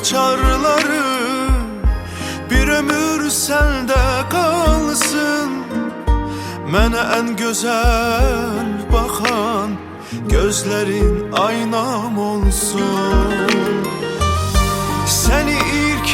açarları bir ömür sende kalsın. Mənə ən gözəl baxan gözlerin aynam olsun. Seni ilk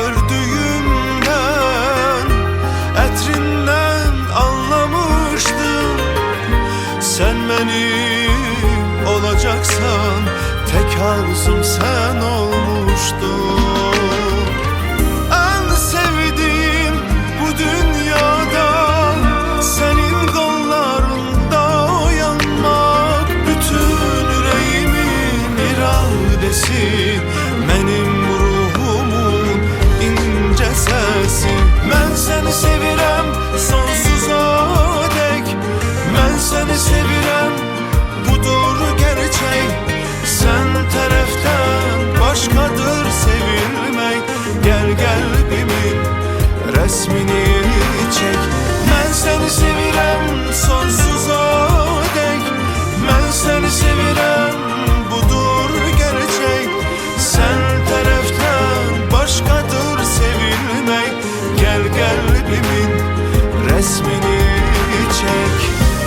gördüğümden ətrindən anlamışdım. Sen benim olacaksan tek arzum sen olmuştun. En sevdiğim bu dünyada senin kollarında uyanmak. Bütün yüreğimin iradesi, benim ruhumun ince sesi. Ben seni sevirem sonsuza dek, ben seni sevirem, budur gerçek. Sen taraftan başkadır sevilmek. Gel kalbimin resmini çek. Ben seni sevirem sonsuza dek, ben seni sevirem, budur gerçek. Sen taraftan başkadır sevilmek. Gel kalbimin resmini çek.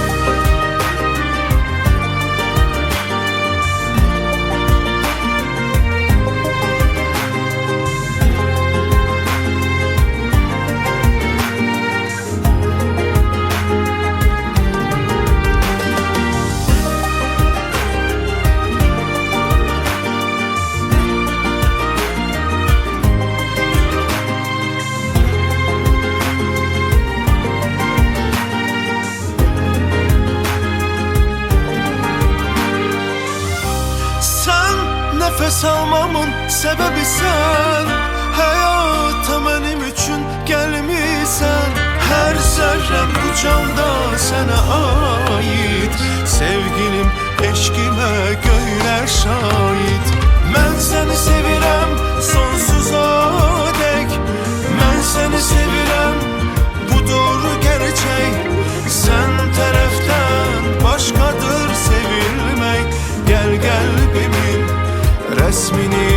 Nefes almamın sebebi sen, hayata benim için gelmişsen. Her zerrem bu canda sana ait, sevgilim eşkime göyler şahit. Ben seni sevirem sonsuza dek, ben seni sevirem, budur gerçek. Sen taraftan başkadır sevilmek. Gel kalbimin resmini